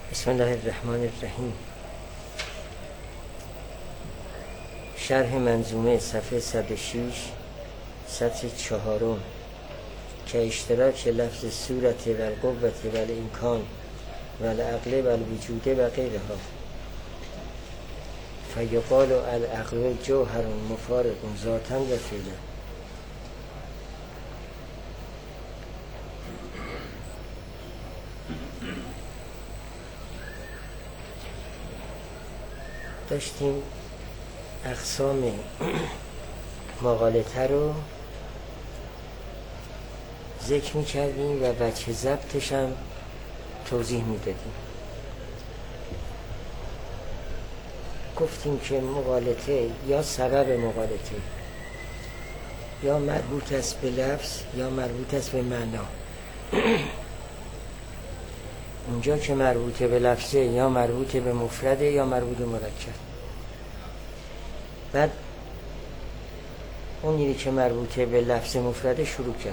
بسم الله الرحمن الرحیم. شرح منظومه صفحه 106 سطر 4 که اشتراک لفظ صورت و القوة و الامکان و العقل و الوجود و غیرها. فیقال العقل جوهر مفارق ذاتا و فعلا. داشتیم اقسام مغالطه رو ذکر می‌کردیم و وجه ضبطش هم توضیح می‌دادیم. گفتیم که مغالطه یا سبب مغالطه یا مربوط است به لفظ یا مربوط است به معنا. اونجا که مربوطه به لفظه یا مربوطه به مفرده یا مربوط به مرکب. بعد اونی که مربوطه به لفظ مفرده شروع کردیم.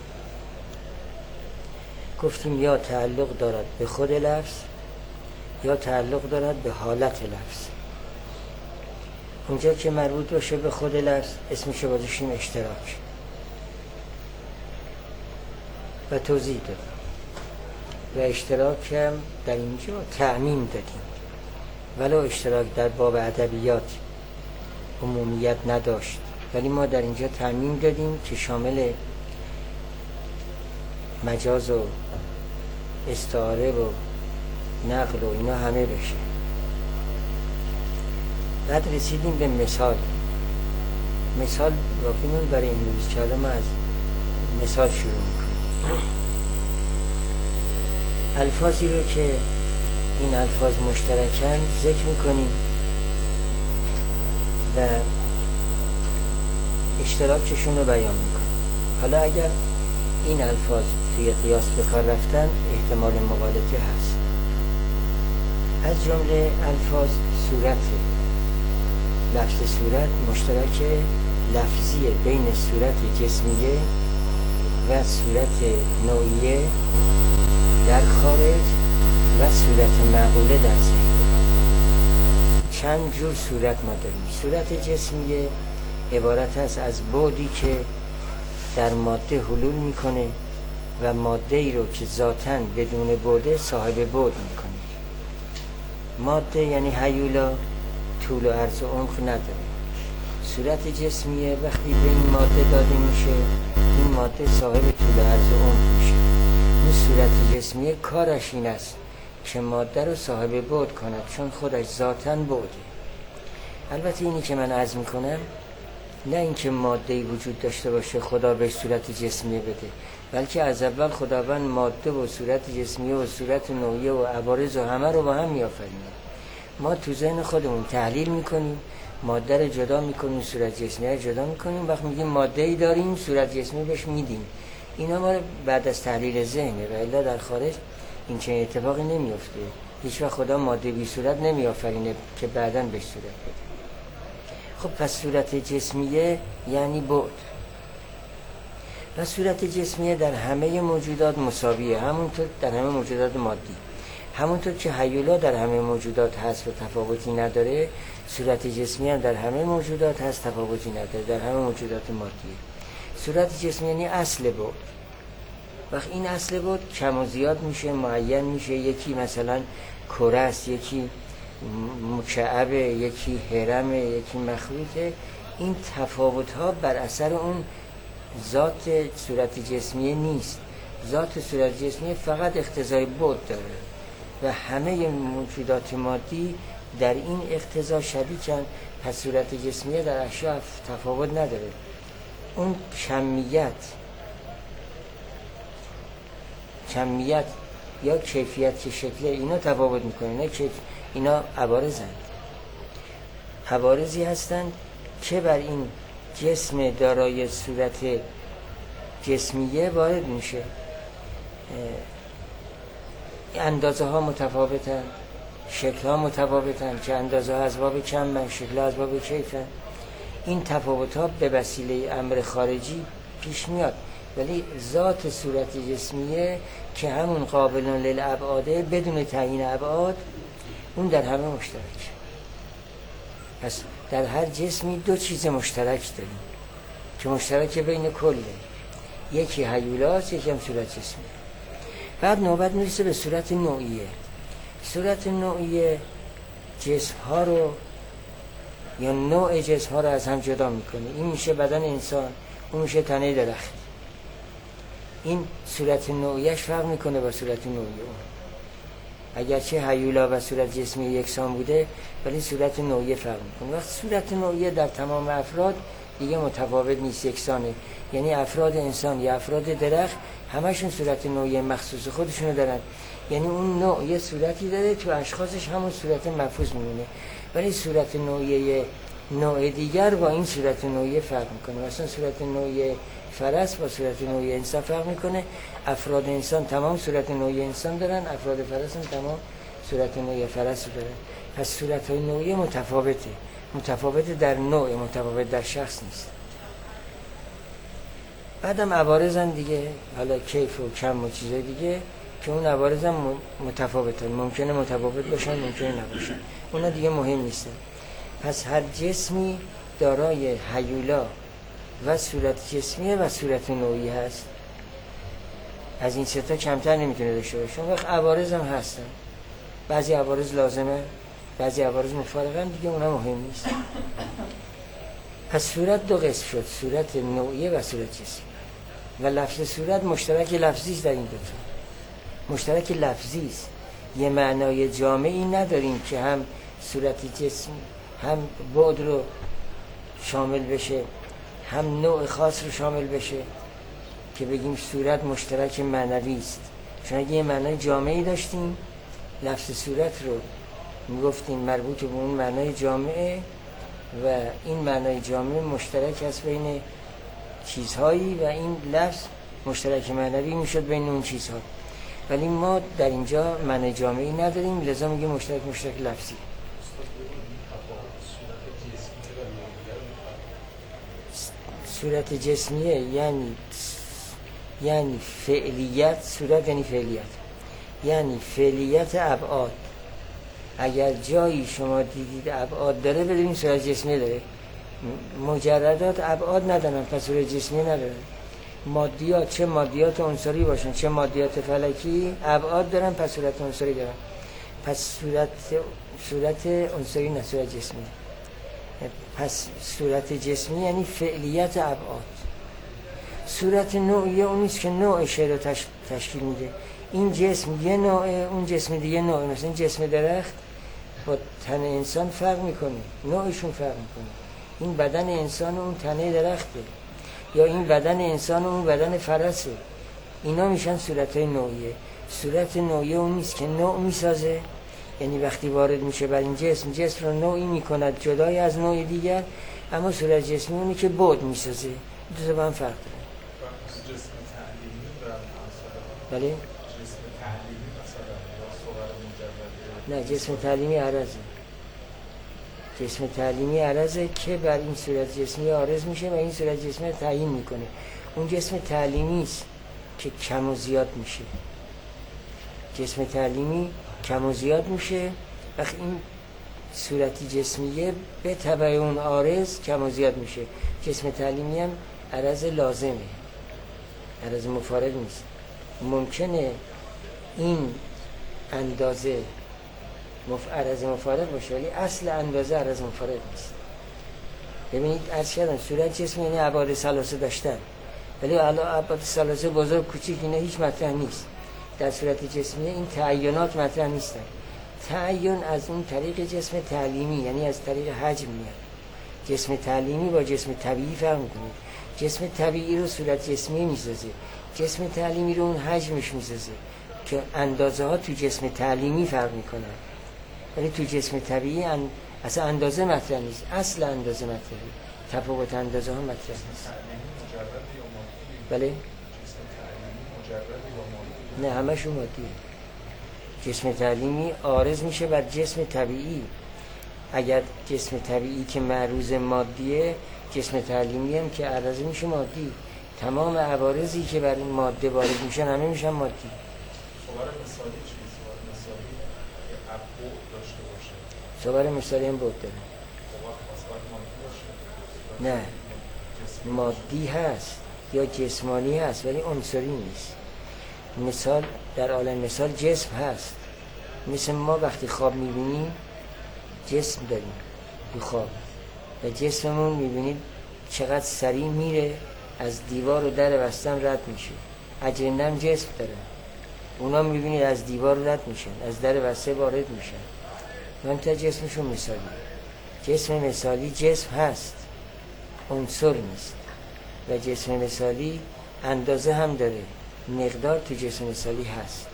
گفتیم یا تعلق دارد به خود لفظ یا تعلق دارد به حالت لفظ. اونجا که مربوط باشه به خود لفظ اسمشو گذاشتیم اشتراک و توضیح دادیم و اشتراک هم در اینجا تعمیم دادیم، ولو اشتراک در باب ادبیات عمومیت نداشت، ولی ما در اینجا تعمیم دادیم که شامل مجاز و استعاره و نقل و اینا همه بشه. بعد رسیدیم به مثال واقعیمون برای امروز که حالا ما از مثال شروع میکنیم. الفاظی رو که این الفاظ مشترکن ذکر میکنیم و اشتراکشون رو بیان میکنیم. حالا اگر این الفاظ توی قیاس به کار رفتن احتمال مغالطه هست. از جمله الفاظ صورت، لفظ صورت مشترک لفظی بین صورت جسمیه و صورت نوعیه در خارج و صورت معقوله در ذهن. چند جور صورت ما داریم. صورت جسمیه عبارت است از بعدی که در ماده حلول میکنه و ماده ای رو که ذاتاً بدون بعده صاحب بعد میکنه. ماده یعنی هیولا طول و عرض و عمق نداره. صورت جسمیه وقتی به این ماده داده میشه این ماده صاحب طول و عرض و عمق میشه. این صورت جسمیه کارش این است که ماده رو صاحب بعد کند، چون خودش ذاتاً بعده. البته اینی که من عرض میکنم نه اینکه ماده‌ای وجود داشته باشه خدا به صورت جسمیه بده، بلکه از اول خداوند ماده و صورت جسمیه و صورت نوعیه و عوارض و همه رو با هم میآفرینه. ما تو ذهن خودمون تحلیل میکنیم، ماده رو جدا میکنیم، صورت جسمیه رو جدا میکنیم، وقت میگیم ماده‌ای داریم صورت جسمی بهش میدیم. اینا ما بعد از تحلیل ذهنه و الا در خارج این چه اتفاقی نمیفته. هیچ وقت خدا ماده بی صورت نمیآفرینه که بعداً بهش صورت بده. خب پس صورت جسمیه یعنی بعد و صورت جسمیه در همه موجودات مساویه، همونطور در همه موجودات مادی. همونطور که هیولا در همه موجودات هست و تفاوتی نداره، صورت جسمی هم در همه موجودات هست، تفاوتی نداره، در همه موجودات مادیه. صورت جسمی یعنی اصل بعد. وقت این اصل بعد کم و زیاد میشه، معین میشه. یکی مثلا کره است، یکی مکعبه، یکی هرمه، یکی مخروطه. این تفاوت ها بر اثر اون ذات صورت جسمیه نیست. ذات صورت جسمیه فقط اقتضای بعد داره و همه موجودات مادی در این اقتضا شریکن. پس صورت جسمیه در اشیاء تفاوت نداره. اون کمیت یا کیفیت که شکل اینا تفاوت میکنه، نه که اینا عوارضی هستند که بر این جسم دارای صورت جسمیه وارد میشه. اندازه ها متفاوتن، شکل ها متفاوتن، که اندازه ها از باب کم، شکل ها از باب کیفن. این تفاوت ها به وسیله امر خارجی پیش میاد. ولی ذات صورت جسمیه که همون قابل للابعاده بدون تعیین ابعاد، اون در همه مشترک. پس در هر جسمی دو چیز مشترک داریم که مشترک بین کله، یکی هیولاست، یکی هم صورت جسمی. بعد نوبت میرسه به صورت نوعیه. صورت نوعیه جسم ها رو یا نوع جسم ها رو از هم جدا میکنه. این میشه بدن انسان، اون میشه تنه درخت. این صورت نوعیش فرق میکنه با صورت نوعی اون. اگرچه هیولا و صورت جسمی یکسان بوده ولی صورت نوعی فرق میکنه. وقت صورت نوعی در تمام افراد دیگه متفاوت نیست، یکسانه. یعنی افراد انسان یا افراد درخت همشون صورت نوعی مخصوص خودشونو دارن. یعنی اون نوع یه صورتی داره، تو اشخاصش همون صورت مفروض میمونه، ولی صورت نوعی نوع دیگر با این صورت نوعی فرق میکنه. مثلا صورت نوعی فرس با صورت نوعی انسان فرق میکنه. افراد انسان تمام صورت نوعی انسان دارن، افراد فرس هم تمام صورت نوعی فرس دارن. پس صورت های نوعی متفاوته در نوع، متفاوت در شخص نیست. بعدم عوارضن دیگه، حالا کیف و کم و چیزای دیگه که اون عوارض هم متفاوتن، ممکنه متفاوت باشن، ممکنه نباشن، اونا دیگه مهم نیستن. پس هر جسمی دارای هیولا و صورت جسمیه و صورت نوعی هست. از این سه تا کمتر نمیتونه داشته باشه. وقت عوارض هم هستن، بعضی عوارض لازمه، بعضی عوارض مفارقن، دیگه اونا مهم نیست. پس صورت دو قسم شد، صورت نوعیه و صورت جسمی. و لفظ صورت مشترک لفظی است در این دو تا، مشترک لفظی است. یه معنای جامعی نداریم که هم صورت جسم هم بعد رو شامل بشه، هم نوع خاص رو شامل بشه که بگیم صورت مشترک معنوی است. چون اگه یه معنای جامعی داشتیم، لفظ صورت رو میگفتیم مربوط به اون معنای جامعه و این معنای جامعه مشترک است بین چیزهایی و این لفظ مشترک معنوی میشد بین اون چیزها. ولی ما در اینجا معنای جامعی نداریم، لذا میگیم مشترک لفظی. صورت جسمیه یعنی فعلیت، صورت یعنی فعلیت، یعنی فعلیت ابعاد. اگر جایی شما دیدید ابعاد داره، بدونید صورت جسمی داره. مجردات ابعاد ندارن، پس صورت جسمی ندارن. مادیات، چه مادیات عنصری باشن چه مادیات فلکی، ابعاد دارن، پس صورت عنصری دارن. پس صورت عنصری نه، صورت جسمی. پس صورت جسمی یعنی فعلیت ابعاد. صورت نوعیه اونیست که نوعش رو تشکیل میده. این جسم یه نوعه، اون جسم دیگه نوعه. مثلا جسم درخت با تن انسان فرق میکنه، نوعشون فرق میکنه. این بدن انسان اون تنه درخته، یا این بدن انسان اون بدن فرسه. اینا میشن صورتهای نوعیه. صورت نوعیه اون نیست که نوع میسازه، یعنی وقتی وارد میشه بر این جسم رو نوعی میکند جدای از نوع دیگر. اما صورت جسمی اونی که بعد میسازه. دو تا با هم فرق داره. جسم تعلیمی و بله؟ جسم تعلیمی مثلا یا صور مجرده. نه، جسم تعلیمی عرضه. جسم تعلیمی عرضه که بر این صورت جسمی عارض میشه و این صورت جسمی تعیین میکنه. اون جسم تعلیمی است که کم و زیاد میشه. جسم تعلیمی کم و زیاد میشه، وقتی این صورتی جسمیه به تبع اون عارض کم و زیاد میشه. جسم تعلیمی هم عرض لازمه، عرض مفارق نیست. ممکنه این اندازه عرض مفارق باشه، ولی اصل اندازه عرض مفارق نیست. ببینید عرض کردم صورت جسمی یعنی ابعاد ثلاثه داشتن، ولی ابعاد ثلاثه بزرگ کوچیک اینا هیچ مطرح نیست. در صورت جسمی این تعینات مطرح نیستن. تعین از اون طریق جسم تعلیمی، یعنی از طریق حجم میاد. جسم تعلیمی با جسم طبیعی فرق میکنه. جسم طبیعی رو صورت جسمی میسازه، جسم تعلیمی رو اون حجمش میسازه که اندازه ها تو جسم تعلیمی فرق میکنه. ولی تو جسم طبیعی اصلا اندازه مطرح نیست، اصل اندازه مطرحه، تفاوت اندازه ها مطرح نیست. بله؟ نه، همشون مادیه. جسم تعلیمی عارض میشه بر جسم طبیعی. اگر جسم طبیعی که معروض مادیه، جسم تعلیمی هم که عرضه میشه مادی. تمام عوارضی که بر این ماده وارد میشن همه میشن مادی. صور مثالی چیه؟ صور مثالی که ابعد داشته باشه. صور مثالی هم بود داره. صور مادی باشه. نه مادی هست یا جسمانی هست ولی عنصری نیست. مثال در عالم مثال جسم هست. مثل ما وقتی خواب میبینیم جسم داریم تو خواب و جسممون میبینید چقدر سریع میره از دیوار و در بستم رد میشه. اجنه هم جسم داره، اونا میبینید از دیوار رد میشن، از در بسته وارد میشن. منتها جسمشون مثالی. جسم مثالی جسم هست، عنصر نیست. و جسم مثالی اندازه هم داره، مقدار تو جسم مثالی هست.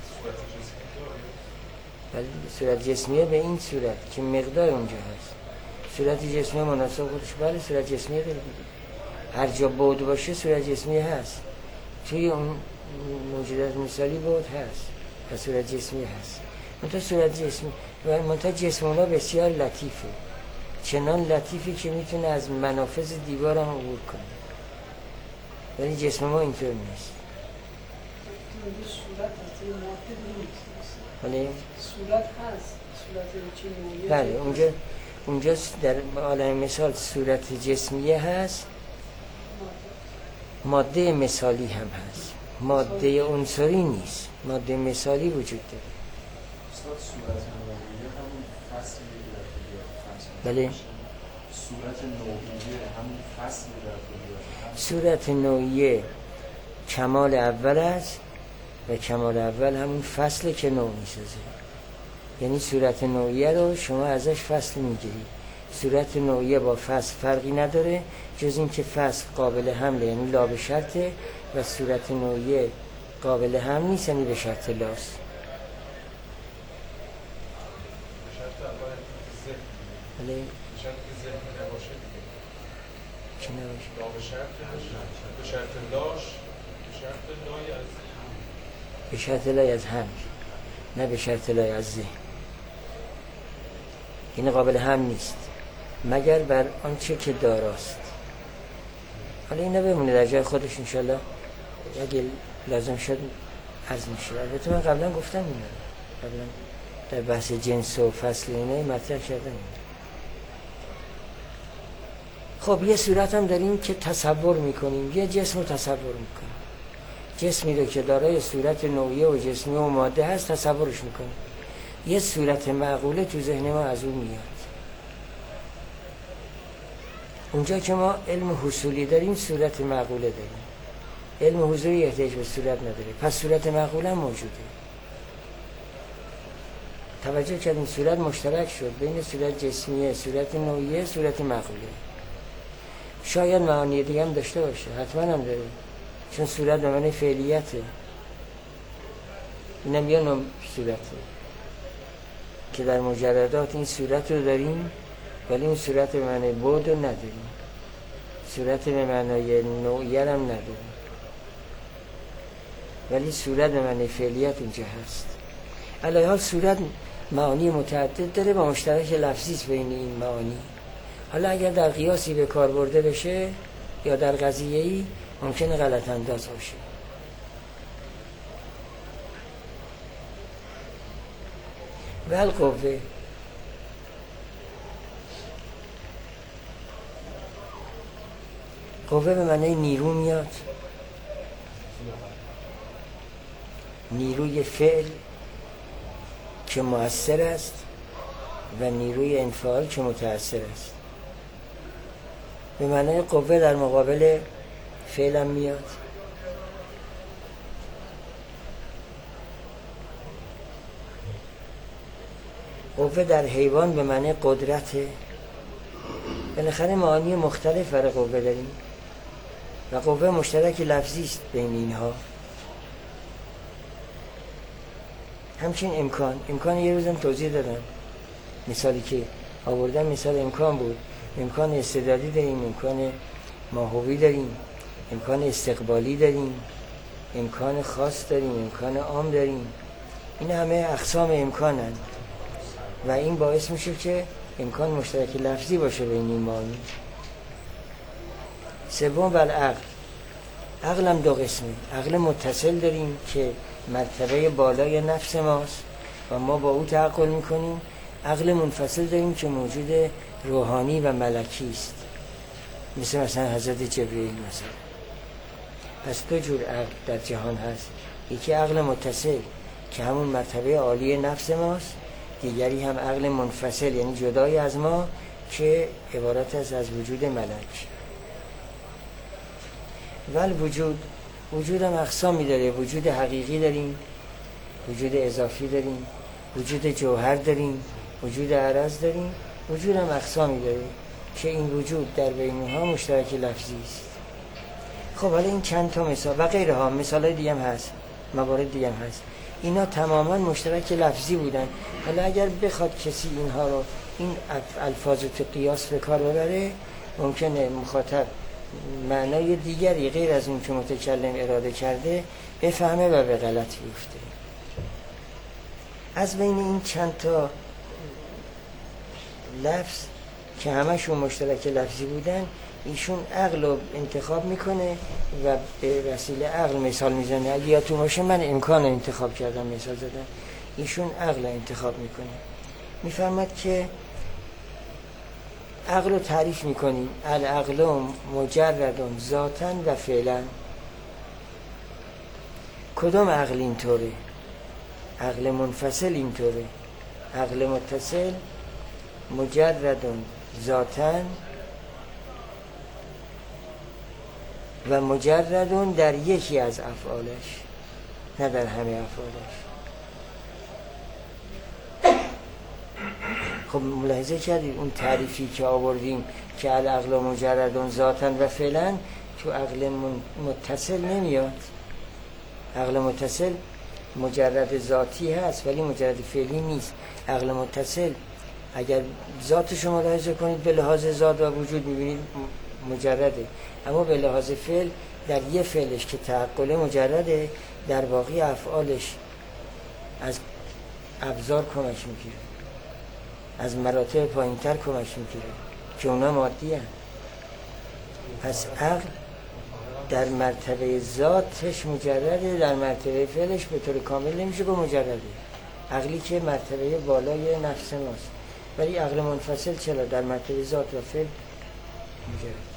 ولی صورت جسمیه به این صورت که مقدار اونجا هست. صورت جسمیه مناسب خودش بله صورت جسمیه داره دیگه. هر جا بود باشه صورت جسمیه هست. توی اون موجودات مثالی بود هست و صورت جسمیه هست. منتها صورت جسمی و منتها جسم اونا بسیار لطیفه، چنان لطیفی که میتونه از منافذ دیوار هم عبور کنه. ولی جسم ما اینطور نیست. ولی صورت هست، صورت چی؟ بله اونجا در عالم مثال صورت جسمیه هست، ماده مثالی هم هست، ماده عنصری نیست، ماده مثالی وجود داره. استاد صورت نوعیه همون فصلی در بله صورت نوعیه همون فصلی در صورت نوعیه کمال اول است و کمال اول همون فصله که نوع میسازه. یعنی صورت نوعیه رو شما ازش فصل میگیرید. صورت نوعیه با فصل فرقی نداره جز این که فصل قابل حمله یعنی لا به شرطه و صورت نوعیه قابل حمل نیست یعنی به شرط لاست. بله به شرط که ذهن نباشه دیگه. چی نباشه؟ لا به شرط به شرط لاش به شرط لای از به شرط لای از هم، نه به شرط لای از ذهن. این قابل هم نیست مگر بر آنچه که داراست. حالا این بمونه در جای خودش انشالله اگه لازم شد عرض میشه. البته من قبلا گفتم اینه، قبلا در بحث جنس و فصل اینه مطرح کردم. خب یه صورت هم داریم که تصور میکنیم، یه جسم رو تصور میکنیم. جسمی رو که دارای صورت نوعیه و جسمی و ماده هست تصورش میکنیم. یه صورت معقوله تو ذهن ما از اون میاد. اونجا که ما علم حصولی داریم صورت معقوله داریم. علم حضوری احتیاج به صورت نداره، پس صورت معقوله هم موجوده. توجه کردیم صورت مشترک شد بین صورت جسمیه، صورت نوعیه، صورت معقوله. شاید معانی دیگه هم داشته باشه، حتما هم داره، چون صورت به معنی فعلیته. اینم یه نوع صورته که در مجردات این صورت رو داریم ولی اون صورت به معنی بود رو نداریم، صورت به معنی نوعیه هم نداریم، ولی صورت به معنی فعلیت اونجا هست. علیه حال صورت معانی متعدد داره و مشترک لفظیست بین این معانی. حالا اگر در قیاسی به کار برده بشه یا در قضیه‌ای ممکنه غلط انداز باشه. ول قوه قوه به معنی نیرو میاد، نیروی فعل که مؤثر است و نیروی انفعال که متأثر است. به معنی قوه در مقابل فعل هم میاد. قوه در حیوان به معنی قدرته. بالاخره معانی مختلف برای قوه داریم و قوه مشترک لفظی است بین اینها. همچنین امکان یه روزم توضیح دادم، مثالی که آوردم مثال امکان بود. امکان استعدادی داریم، امکان ماهوی داریم، امکان استقبالی داریم، امکان خاص داریم، امکان عام داریم. این همه اقسام امکانند و این باعث میشه که امکان مشترک لفظی باشه بین این معانی. سوم بالعقل، عقل هم دو قسمه. عقل متصل داریم که مرتبه بالای نفس ماست و ما با او تعقل میکنیم. عقل منفصل داریم که موجود روحانی و ملکی است، مثلا حضرت جبرئیل مثلا. پس دو جور عقل در جهان هست، یکی عقل متصل که همون مرتبه عالی نفس ماست، دیگری هم عقل منفصل یعنی جدای از ما که عبارت است از وجود ملک. وجود هم اقسامی داره. وجود حقیقی داریم، وجود اضافی داریم، وجود جوهر داریم، وجود عرض داریم. وجود هم اقسامی داره که این وجود در بین اونها مشترک لفظی است. خب حالا این چند تا مثال و غیره ها، مثال دیگه هم هست، موارد دیگه هم هست. اینا تماما مشترک لفظی بودن. حالا اگر بخواد کسی اینها رو، این الفاظ تو قیاس به کار ببره، ممکنه مخاطب معنای دیگری غیر از اون که متکلم اراده کرده بفهمه و به غلط بیفته. از بین این چند تا لفظ که همشون مشترک لفظی بودن، ایشون عقل رو انتخاب میکنه و به وسیله عقل مثال میزنه. اگه یادتون باشه من امکان رو انتخاب کردم مثال زدم، ایشون عقل رو انتخاب میکنه. میفرماد که عقل رو تعریف میکنیم: العقل مجرد ذاتاً و فعلاً. کدام عقل اینطوره؟ عقل منفصل اینطوره. عقل متصل مجرد ذاتاً و مجرد در یکی از افعالش، نه در همه افعالش. خب ملاحظه کردید اون تعریفی که آوردیم که العقل مجرد ذاتاً و فعلاً تو عقل متصل نمیاد. عقل متصل مجرد ذاتی هست ولی مجرد فعلی نیست. عقل متصل اگر ذاتش رو ملاحظه کنید به لحاظ ذات و وجود میبینید مجرده، اما به لحاظ فعل در یه فعلش که تعقل مجرده، در باقی افعالش از ابزار کمک میگیره، از مراتب پایینتر کمک میگیره که اونا مادی هست. پس عقل در مرتبه ذاتش مجرده، در مرتبه فعلش به طور کامل نمیشه با مجرده. عقلی که مرتبه بالای نفس ماست، ولی عقل منفصل چرا در مرتبه ذات و فعل مجرد.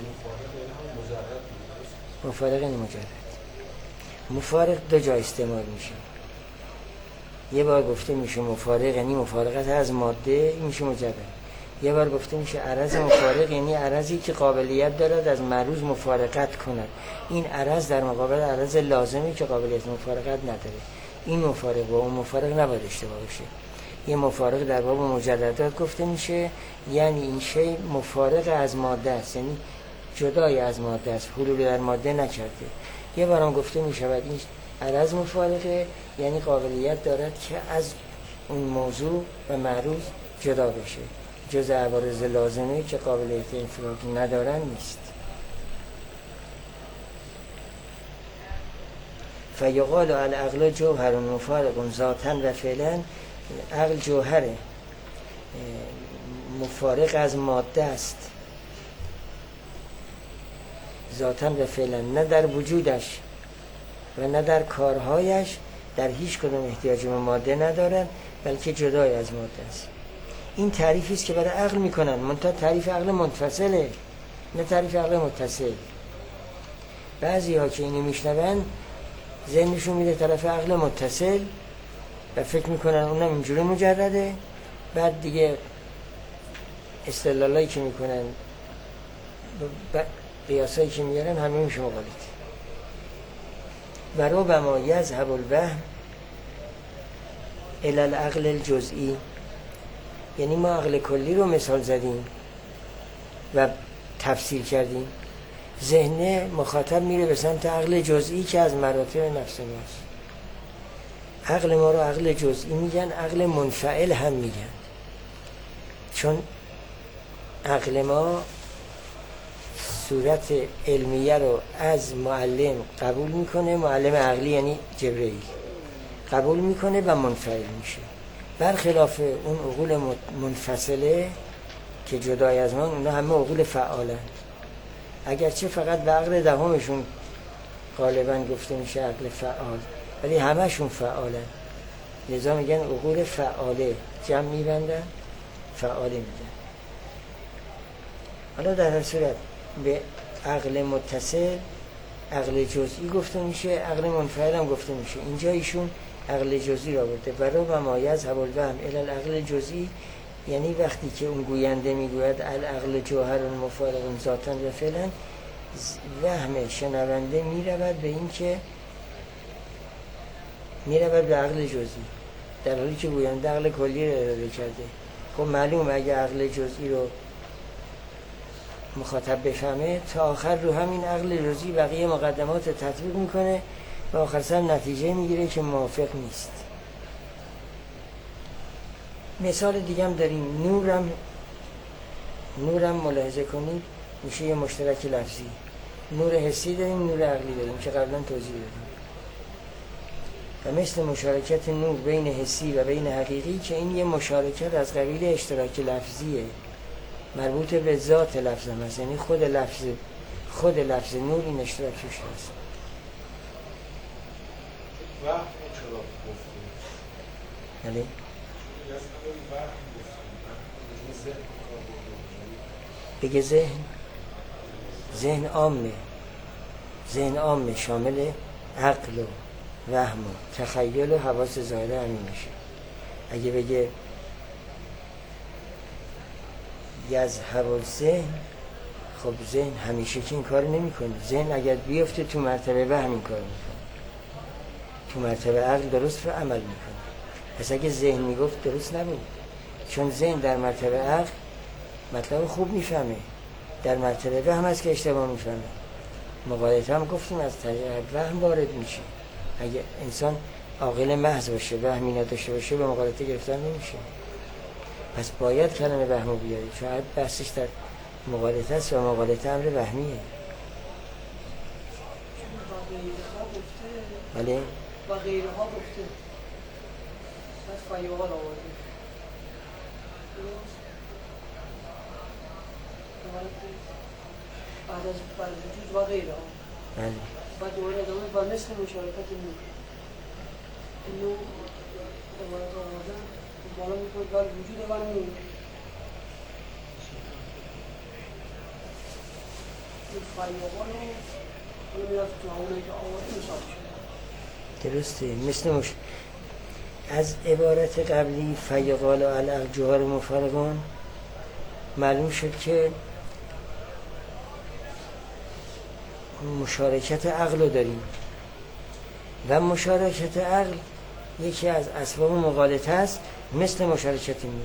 مفارق این مجرد. مفارق دو جا استعمال میشه. یه بار گفته میشه مفارق یعنی مفارقت از ماده، این میشه مجرد. یه بار گفته میشه عرض مفارق یعنی عرضی که قابلیت دارد از معروض مفارقت کند. این عرض در مقابل عرض لازمی که قابلیت مفارقت نداره. این مفارق و اون مفارق نباید اشتباه بشه. یه مفارق در باب مجردات گفته میشه یعنی این شی مفارق از ماده است، یعنی جدای از ماده است، حلول در ماده نکرده. یه بارم گفته میشود این عرض مفارقه یعنی قابلیت دارد که از اون موضوع و معروض جدا بشه، جز عوارض لازمه که قابلیت انفراد ندارن نیست. فیقال العقل جوهر مفارق ذاتاً و فعلاً. عقل جوهره، مفارق از ماده است ذاتاً و فعلاً، نه در وجودش و نه در کارهایش در هیچ کدوم احتیاج به ماده ندارن، بلکه جدای از ماده است. این تعریفی است که برای عقل میکنن، منتها تعریف عقل منفصله نه تعریف عقل متصل. بعضی ها که اینو میشنون ذهنشون میره طرف عقل متصل و فکر میکنن اونم اینجوری مجرده. بعد دیگه استدلالایی که میکنن، قیاسایی که میارن همه میشه مغالطه. و ربما یذهب الوهم الی العقل الجزئی. یعنی ما عقل کلی رو مثال زدیم و تفسیر کردیم، ذهن مخاطب میره به سمت عقل جزئی که از مراتب نفس ماست. عقل ما رو عقل جزئی میگن، عقل منفعل هم میگن، چون عقل ما صورت علمیه رو از معلم قبول میکنه، معلم عقلی یعنی جبرئیل قبول میکنه و منفعل میشه، برخلاف اون عقول منفصله که جدای از ما، اونا همه عقول فعالن. اگرچه فقط به عقل دهمشون غالبا گفته میشه عقل فعال، ولی همشون فعالن، لذا میگن عقول فعاله، جمع میبندن فعاله میگن. حالا در هر صورت به عقل متصل عقل جزئی گفته میشه، عقل منفعل هم گفته میشه. اینجا ایشون عقل جزئی را برده. برای ما یذهب الوهم الی العقل جزئی، یعنی وقتی که اون گوینده میگوید العقل جوهر مفارق ذاتا و فعلا، وهم شنونده میرود به این که میرود به عقل جزئی، در حالی که گوینده عقل کلی را اراده کرده. خب معلوم اگه عقل جزئی رو مخاطب بفهمه، تا آخر رو همین عقل جزئی بقیه مقدمات تطبیق میکنه و آخر سر نتیجه میگیره که موافق نیست. مثال دیگه هم داریم. نورم ملاحظه کنید میشه یه مشترک لفظی. نور حسی داریم، نور عقلی داریم که قبلا توضیح دادیم. و مثل مشارکت نور بین حسی و بین حقیقی که این یه مشارکت از قبیل اشتراک لفظیه، مربوط به ذات لفظ هم هست، یعنی خود لفظ نور این اشتراک توش هست. وهم چرا گفتیم؟ بله؟ بگه ذهن عامه شامل عقل و وهم و تخیل و حواس ظاهره همین میشه. اگه بگه یذهب الذهن، خب ذهن همیشه که این کار نمی کنه. ذهن اگر بیفته تو مرتبه وهم این کار میکنه، تو مرتبه عقل درست رو عمل میکنه. پس اگه ذهن میگفت درست نبود، چون ذهن در مرتبه عقل مطلب خوب میفهمه، در مرتبه وهم هست که اشتباه میفهمه. مغالطه هم گفتیم از طریق وهم وارد میشه. اگه انسان عاقل محض باشه، وهمی نداشته باشه، به مغالطه گرفتار نمیشه. پس باید کلمه وهمو بیاری، چون بحثش در مغالطه است و مغالطه امر وهمیه. بله؟ و غیره ها گفته بعد فیوها را آورده بعد از وجود و غیره ها. بله. بعد دوباره ادامه و مثل مشارکت نور، نور عبارت آوردن بالا میکنه بر وجود و نور. این فیوها رو میرفت تو همونه که آورده مثال شد. درسته. از عبارت قبلی فیقال و العقل جوهر مفارقون معلوم شد که مشارکت عقل رو داریم و مشارکت عقل یکی از اسباب مغالطه است، مثل مشارکت نور.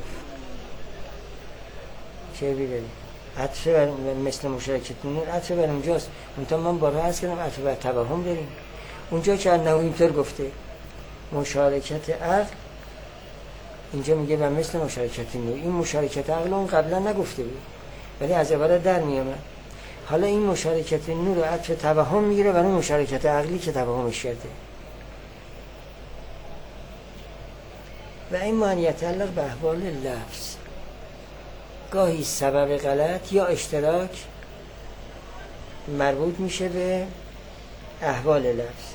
چه بیداریم؟ عطف بر مثل مشارکت نور عطف بر اونجاست. منتها من بارها عرض کردم عطف بر توهم داریم. اونجا که انه اینطور گفته مشارکت عقل، اینجا میگه و مثل مشارکت نور. این مشارکت عقل اون قبلا نگفته بود ولی از عبارت در میامد. حالا این مشارکت نور رو عطف توهم میگیره برای مشارکت عقلی که توهمش کرده. و این معنیت تعلق به احوال لفظ، گاهی سبب غلط یا اشتراک مربوط میشه به احوال لفظ.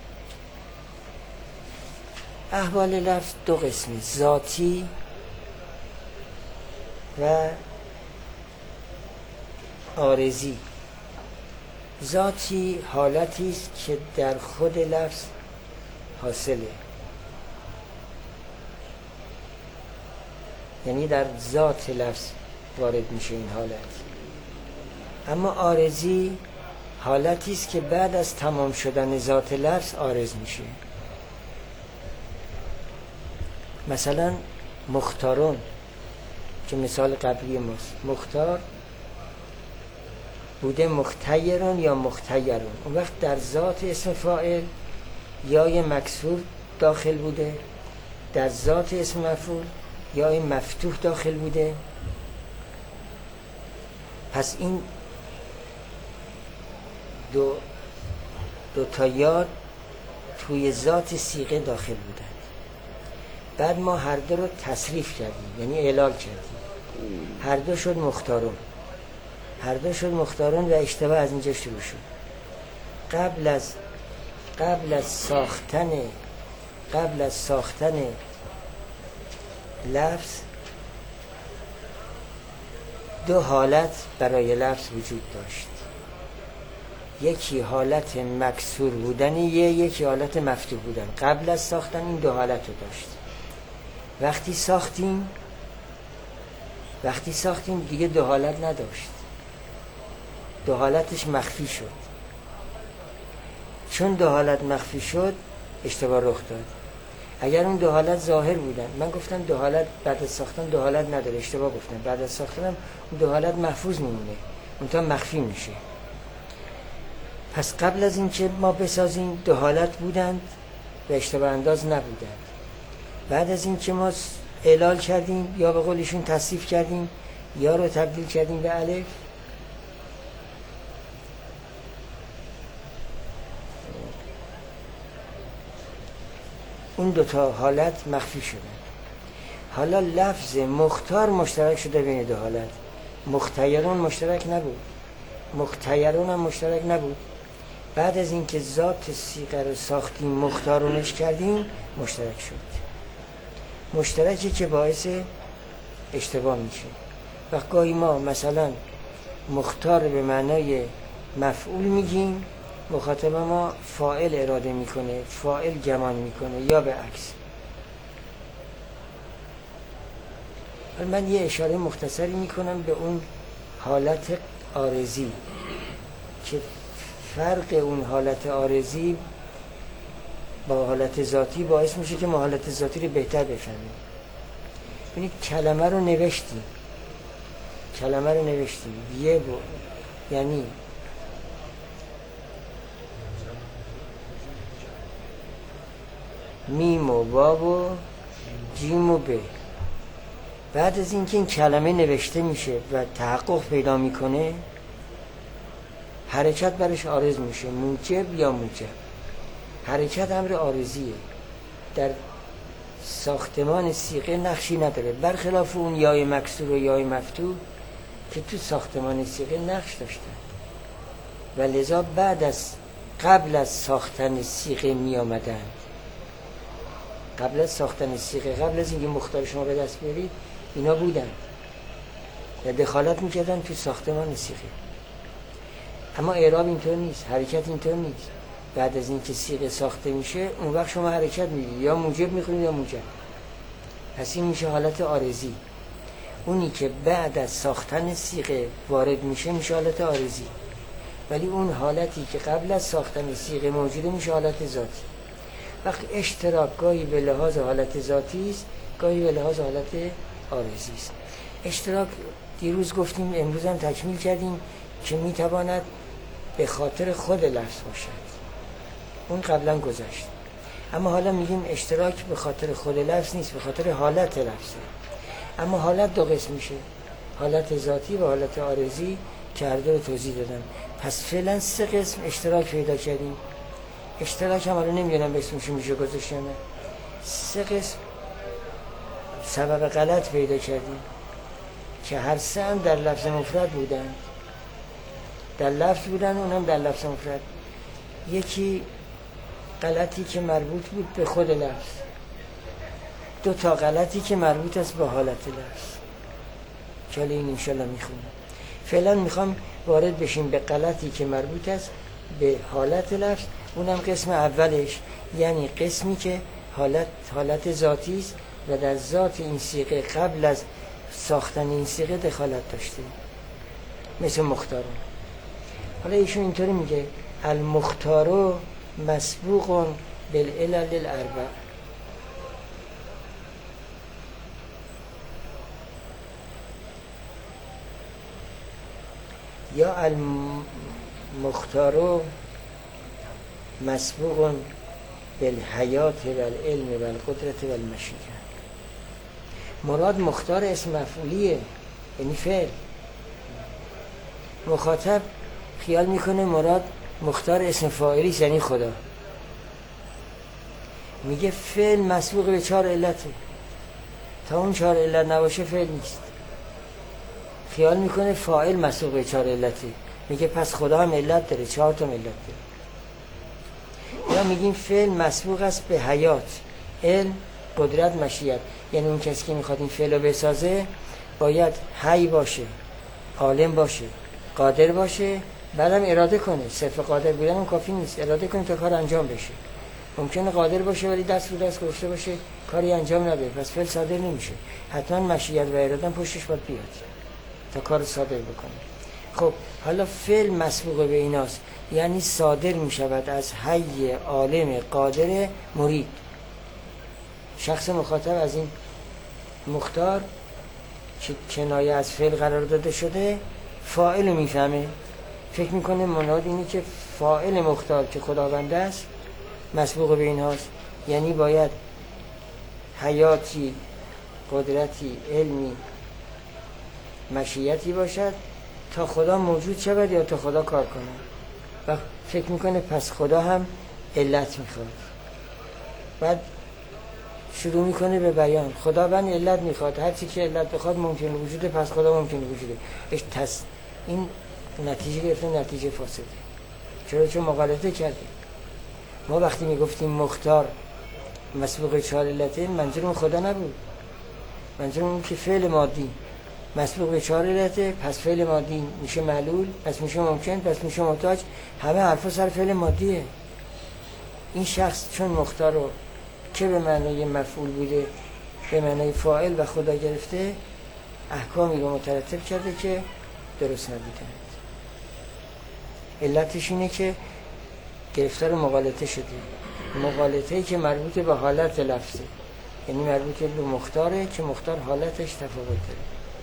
احوال لفظ دو قسمه، ذاتی و عارضی. ذاتی حالتی است که در خود لفظ حاصله، یعنی در ذات لفظ وارد میشه این حالت. اما عارضی حالتی است که بعد از تمام شدن ذات لفظ عارض میشه. مثلا مختارون که مثال قبلی ماست، مختار بوده مختیرون یا مختیرون، اون وقت در ذات اسم فاعل یا یه مکسور داخل بوده، در ذات اسم مفعول یا این مفتوح داخل بوده. پس این دو تا یاد توی ذات صیغه داخل بودن. بعد ما هر دو رو تصریف کردیم، یعنی اعلال کردیم، هر دو شد مختارون، هر دو شد مختارون و اشتباه از اینجا شروع شد. قبل از ساختن لفظ دو حالت برای لفظ وجود داشت. یکی حالت مکسور بودن، یکی حالت مفتوح بودن. قبل از ساختن این دو حالت رو داشت. وقتی ساختیم دیگه دو حالت نداشت، دو حالتش مخفی شد. چون دو حالت مخفی شد اشتباه رخ داد. اگر اون دو حالت ظاهر بودن، من گفتم دو حالت بعد از ساختن دو حالت نداره، اشتباه گفتم. بعد از ساختن اون دو حالت محفوظ میمونه، اون تا مخفی میشه. پس قبل از اینکه ما بسازیم دو حالت بودند و اشتباه انداز نبودند. بعد از اینکه ما اعلال کردیم یا به قولشون تصریف کردیم یا رو تبدیل کردیم به الف، اون دوتا حالت مخفی شدن. حالا لفظ مختار مشترک شده بین دو حالت. مختیرون مشترک نبود، مختیرون هم مشترک نبود. بعد از اینکه ذات صیغه رو ساختیم مختارونش کردیم مشترک شد. مشترکی که باعث اشتباه میشه. و گاهی ما مثلا مختار به معنای مفعول میگیم، مخاطب ما فاعل اراده میکنه، فاعل گمان میکنه یا به عکس. من یه اشاره مختصری میکنم به اون حالت عارضی که فرق اون حالت عارضی با حالت ذاتی باعث میشه که ما حالت ذاتی رو بهتر بفهمیم. ببینید کلمه رو نوشتیم، یه یعنی میم و واو و جیم و ب. بعد از اینکه این کلمه نوشته میشه و تحقق پیدا میکنه، حرکت برش عارض میشه، موجب یا موجب. حرکت امر عارضیه، در ساختمان صیغه نقشی نداره، برخلاف اون یای مکسور و یای مفتوح که تو ساختمان صیغه نقش داشتن و لذا قبل از ساختن صیغه می آمدن. قبل از ساختن صیغه، قبل از اینکه مختار شما به دست بیارید، اینا بودن و دخالت میکردن تو ساختمان صیغه. اما اعراب اینطور نیست، حرکت اینطور نیست. بعد از اینکه صیغه ساخته میشه اون وقت شما حرکت میدید، یا موجب میخونید یا موجب. پس این میشه حالت عارضی. اونی که بعد از ساختن صیغه وارد میشه میشه حالت عارضی، ولی اون حالتی که قبل از ساختن صیغه موجوده میشه حالت ذاتی. وقت اشتراک گاهی به لحاظ حالت ذاتی است، گاهی به لحاظ حالت عارضی است. اشتراک دیروز گفتیم، امروز هم تکمیل کردیم که میتواند به خاطر خود لفظ باشد، اون قبلا گذشت. اما حالا میگیم اشتراک به خاطر خود لفظ نیست، به خاطر حالت لفظه. اما حالت دو قسم میشه، حالت ذاتی و حالت عارضی که هر دو رو توضیح دادم. پس فعلا 3 قسم اشتراک پیدا کردیم. اشتراک هم حالا نمیدونم به اسمش میشه گذاشت یا نه. 3 قسم سبب غلط پیدا کردیم که هر 3 هم در لفظ مفرد بودن، در لفظ بودن، اونم در لفظ مفرد. یکی غلطی که مربوط بود به خود لفظ، 2 تا غلطی که مربوط است به حالت لفظ که این انشالله میخونم. فعلا میخوام وارد بشیم به غلطی که مربوط است به حالت لفظ. اونم قسم اولش، یعنی قسمی که حالت ذاتی است و در ذات این صیغه قبل از ساختن این صیغه دخالت داشته، مثل مختارون. حالا ایشون اینطوری میگه المختارو مسبوق بالعلل الاربع. یا المختارو مسبوق بالحیات والعلم والقدرت والمشیئه. مراد مختار اسم مفعولیه، یعنی فعل. مخاطب خیال میکنه مراد مختار اسم فاعلی، یعنی خدا. میگه فعل مسبوق به 4 علته، تا اون 4 علت نباشه فعل نیست. خیال میکنه فاعل مسبوق به 4 علته، میگه پس خدا هم علت داره، 4 تا علت داره. یا میگیم فعل مسبوق است به حیات، علم، قدرت، مشیت. یعنی اون کسی که میخواد این فعل رو بسازه باید حی باشه، عالم باشه، قادر باشه، بعدم اراده کنه. صرف قادر بودن اون کافی نیست، اراده کنه تا کار انجام بشه. ممکنه قادر باشه ولی دست رو دست گذاشته باشه کاری انجام نده، پس فعل صادر نمیشه. حتما مشیت و اراده پشتش باید بیاد تا کار صادر بکنه. خب حالا فعل مسبوق به ایناست، یعنی صادر میشود از حی عالم قادر مرید. شخص مخاطب از این مختار که کنایه از فعل قرار داده شده فاعل رو میفهمه، فکر میکنه مناد اینی که فاعل مختار که خداوند است مسبوق به این هاست، یعنی باید حیاتی، قدرتی، علمی، مشیتی باشد تا خدا موجود شود یا تا خدا کار کنه. و فکر میکنه پس خدا هم علت میخواد. بعد شروع میکنه به بیان. خداوند علت میخواد، هر چی که علت بخواد ممکنه وجوده، پس خدا ممکنه وجوده. این نتیجه گرفته، نتیجه فاسده. چون مغالطه کردیم. ما وقتی میگفتیم مختار مسبوق 4 علته، منظورمون خدا نبود، منظورمون که فعل مادی مسبوق به 4 علته، پس فعل مادی میشه معلول، پس میشه ممکن، پس میشه محتاج. همه حرفا سر فعل مادیه. این شخص چون مختار رو که به معنای مفعول بوده به معنای فاعل و خدا گرفته، احکامی رو مترتب کرده که درست نبوده. علتش اینه که گرفتار مغالطه شده، مغالطه‌ای که مربوط به حالت لفظه، یعنی مربوط به مختاره که مختار حالتش تفاوت داره.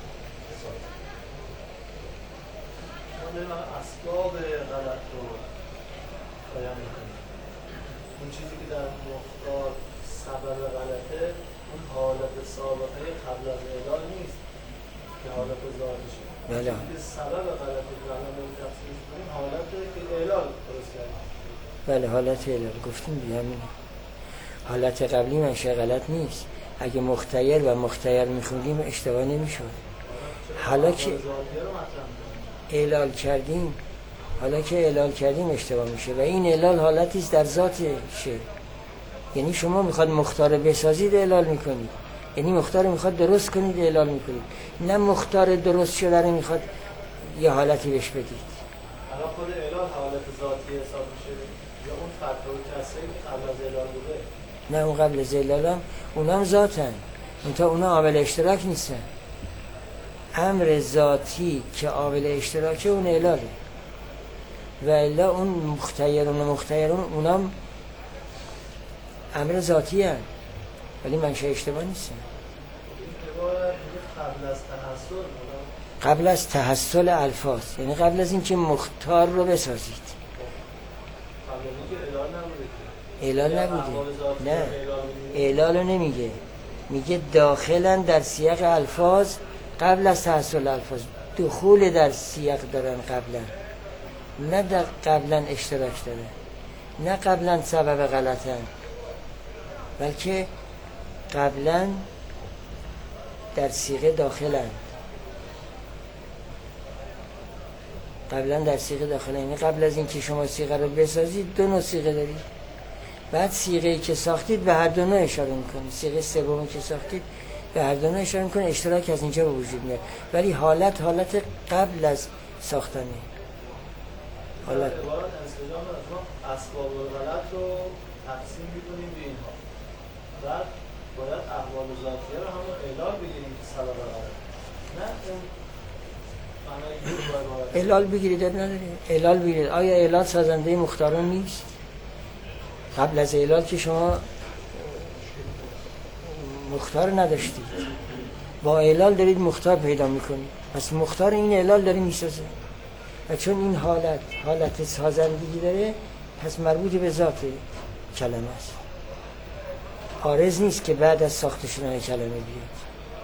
اسباب غلط رو بیان میکنیم. اون چیزی که در مختار سبب غلطه، اون حالت سابقه قبل از اعلان نیست که حالت ظاهرشه. بله. سبب غلطه که الان رو تفسیر کنیم حالته که اعلان درست کردیم. بله، حالت اعلان گفتیم دیگه همینه. حالت قبلی منشأ غلط نیست. اگه مختیر و مختیر میخوندیم اشتباه نمیشد. حالا که اعلال کردیم، اشتباه میشه و این اعلال حالتی است در ذاتشه. یعنی شما میخواد مختار بسازید اعلال میکنید، یعنی مختار میخواد درست کنید اعلال میکنید، نه مختار درست شده رو میخواد یه حالتی بهش بدید. حالا خود اعلال حالت ذاتی حساب میشه یا اون فتح و کسری که قبل از اعلال بوده؟ نه، اون قبل از اعلال هم اونم ذاتن، اونتا اونا عامل اشتراک نیستن. امر ذاتی که عامل اشتراکه اون اعلاله و الا اون مختیرون اونم امر ذاتی هست ولی منشأ اشتباه نیستن. قبل از تحصل الفاظ، یعنی قبل از اینکه مختار رو بسازید. اعلال نبوده. نه، اعلال رو نمیگه، میگه داخلن در سیاق الفاظ قبل از تحصل الفاظ. دخول در سیاق دارن قبلا، نه در قبلا اشتراک دارن، نه قبلا سبب غلطن، بلکه قبلا در سیغه داخلن. یعنی قبل از اینکه شما سیغه رو بسازید 2 نوع سیغه دارید، بعد سیغه‌ای که ساختید به هر 2 نوع اشاره میکنید، سیغه سومی که ساختید به هر 2 نوع اشاره میکنید، اشتراک از اینجا به وجود میاد. ولی حالت قبل از ساختنه. حالت عبارت انسجام از ما اسباب غلط رو تقسیم میکنیم به اینها، بعد باید احوال ذاتیه رو همون اعلال بگیریم که سبب غلط، نه اون معنی اعلال بگیرید نداره. اعلال بگیرید. آیا اعلال سازنده مختاران نیست؟ قبل از اعلال که شما مختار نداشتید، با اعلال دارید مختار پیدا میکنید، پس مختار این اعلال داره میسازه و چون این حالت سازندگی داره پس مربوط به ذات کلمه است. عارض نیست که بعد از ساخته شدن کلمه بیاد.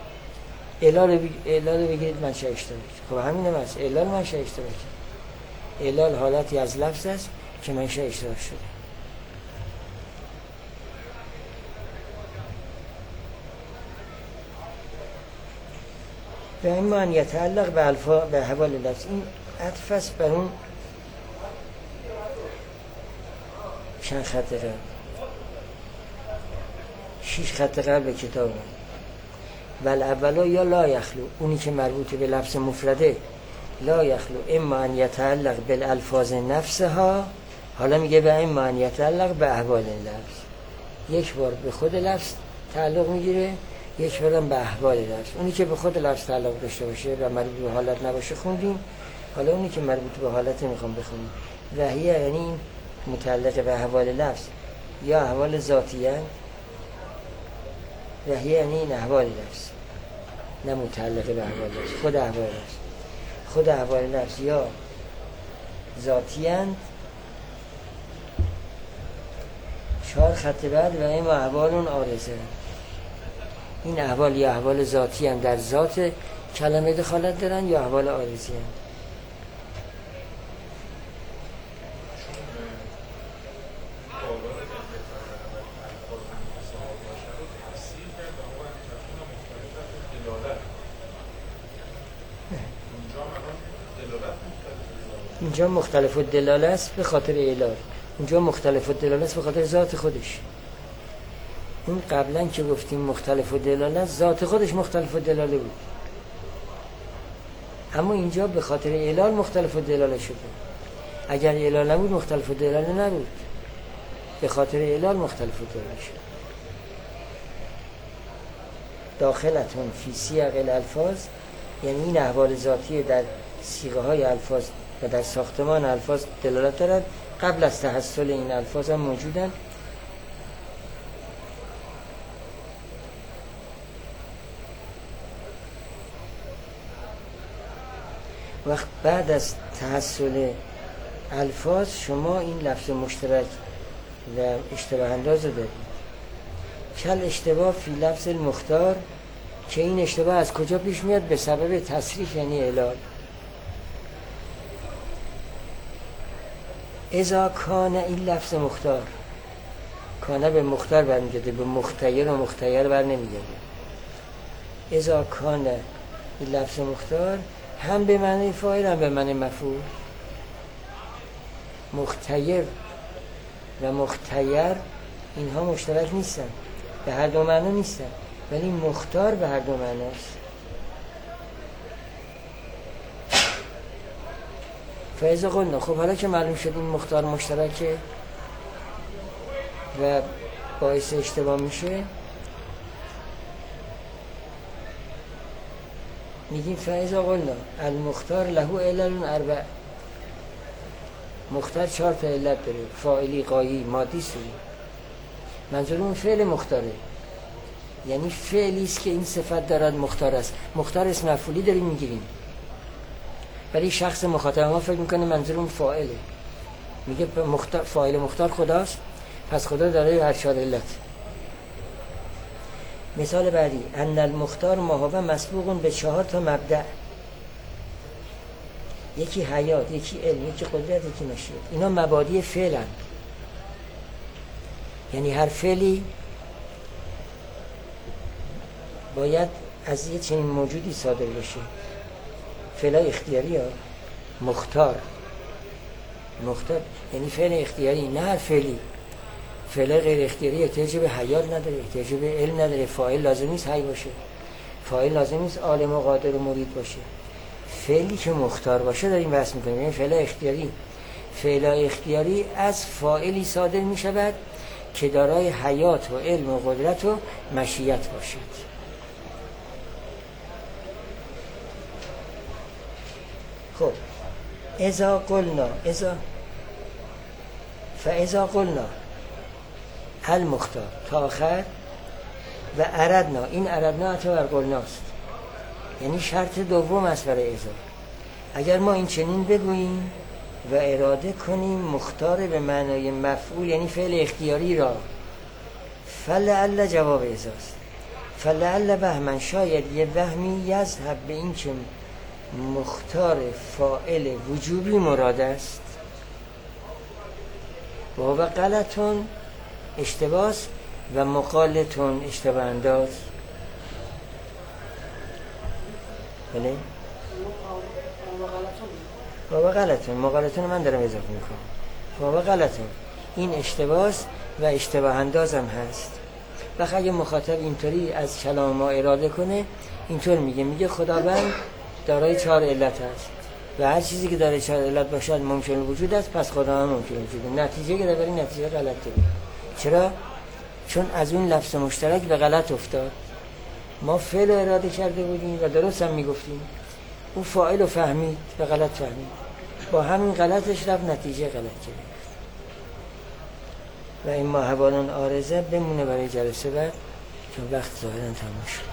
اعلال بگیرید منشأ اشتراک. خب همین هم هست، اعلال منشأ اشتراک. اعلال حالتی از لفظ است که منشأ اشتراک شده. به این معنی یتعلق به حوال لفظ. این عطف است بر اون چند خط قبل؟ 6 خط قبل کتاب ول اولا یا لا یخلو، اونی که مربوط به لفظ مفرده لا یخلو اما ان یتعلق بالالفاظ نفسها، حالا میگه به اما ان یتعلق به احوال لفظ، یک بار به خود لفظ تعلق میگیره، یک بار هم به احوال لفظ. اونی که به خود لفظ تعلق داشته باشه و مربوط به حالت نباشه خوندیم. حالا اونی که مربوط به حالت میخوام بخونیم. وحیه یعنی متعلق به احوال لفظ یا احوال ذاتیه. وحیه یعنی این احوال لفظ، نه متعلق به احوال لفظ، خود احوال لفظ. خود احوال لفظ یا ذاتیه 4 خط بعد و این احوال عارضه. این احوال یا احوال ذاتی هم در ذات کلمه دخالت دارن یا احوال عارضی هم. اینجا مختلف الدلاله است به خاطر علال، اینجا مختلف الدلاله است به خاطر ذات خودش. اون قبلا که گفتیم مختلف الدلاله، ذات خودش مختلف الدلاله بود، اما اینجا به خاطر علال مختلف الدلاله شده. اگر علال نبود مختلف الدلاله نبود، به خاطر علال مختلف الدلاله شد. داخلتون فی سیاق الالفاظ یعنی این احوال ذاتی در صیغه های الفاظ و در ساختمان الفاظ دلالت دارد، قبل از تحصل این الفاظ هم موجودن. وقت بعد از تحصل الفاظ شما این لفظ مشترک و اشتباه انداز رو دارید. کل اشتباه فی لفظ المختار، که این اشتباه از کجا پیش میاد؟ به سبب تصریف یعنی علال. اذا کان این لفظ مختار، کانه به مختار برمیگرده، به مختیر و مختیر بر نمیگرده. اذا کان این لفظ مختار هم به معنی فاعل هم به معنی مفعول. مختیر و مختیر اینها مشترک نیستن، به هر دو معنی نیستن، ولی مختار به هر دو معنی است. فایزه قلنا، خب حالا که معلوم شد این مختار مشترکه و باعث اشتباه میشه، میگیم فایزه قلنا المختار له علل اربع. مختار 4 تا علت داره، فاعلی، غایی، مادی، سوری. منظور اون فعل مختاره، یعنی فعلی است که این صفت دارد مختار است. مختار اسم مفعولی داریم میگیریم، ولی شخص مخاطب ما فکر میکنه منظور اون فاعله، میگه فاعل مختار خداست، پس خدا داره هر 4 علت. مثال بعدی، ان المختار ما هو مسبوق به 4 تا مبدأ، یکی حیات، یکی علم، یکی قدرت، یکی مشیت. اینا مبادی فعلن، یعنی هر فعلی باید از یه چنین موجودی صادر بشه. فعل اختیاری ها، مختار یعنی فعل اختیاری، نه هر فعلی. فعل غیر اختیاری احتیاج به حیات نداره، احتیاج به علم نداره. فاعل لازم نیست حی باشه، فاعل لازم نیست عالم و قادر و مرید باشه. فعلی که مختار باشه داریم بحث میکنیم، یعنی فعل اختیاری. فعل اختیاری از فاعلی صادر میشود که دارای حیات و علم و قدرت و مشیت باشد. خب اذا قلنا فاذا قلنا المختار تا آخر و اردنا، این اردنا عطا بر قلناست، یعنی شرط دوم است برای اذا. اگر ما این چنین بگوییم و اراده کنیم مختار به معنای مفعول یعنی فعل اختیاری را، فلعل جواب اذاست. فلعل وهمن، شاید یه وهمی یذهب به این که مختار فاعل وجوبی مراد است و هو غلطون اشتباس و مقالتون اشتباه انداز. بله؟ و هو غلطون، مقالتون من دارم اضافه میکنم. و هو غلطون، این اشتباهست و اشتباه اندازم هست. وقتی اگه مخاطب اینطوری از کلام ما اراده کنه، اینطور میگه خداوند دارای 4 علت است و هر چیزی که داره 4 علت باشد ممکن وجود است، پس خدا هم ممکن وجود. نتیجه که داره نتیجه غلطه. چرا؟ چون از اون لفظ مشترک به غلط افتاد. ما فعل اراده کرده بودیم و درست هم میگفتیم، اون فاعل رو فهمید و غلط فهمید، با همین غلطش رفت نتیجه غلط گرفت. و این ما حوالان عارضه بمونه برای جلسه بعد، چون وقت ظاهرا تمام شد.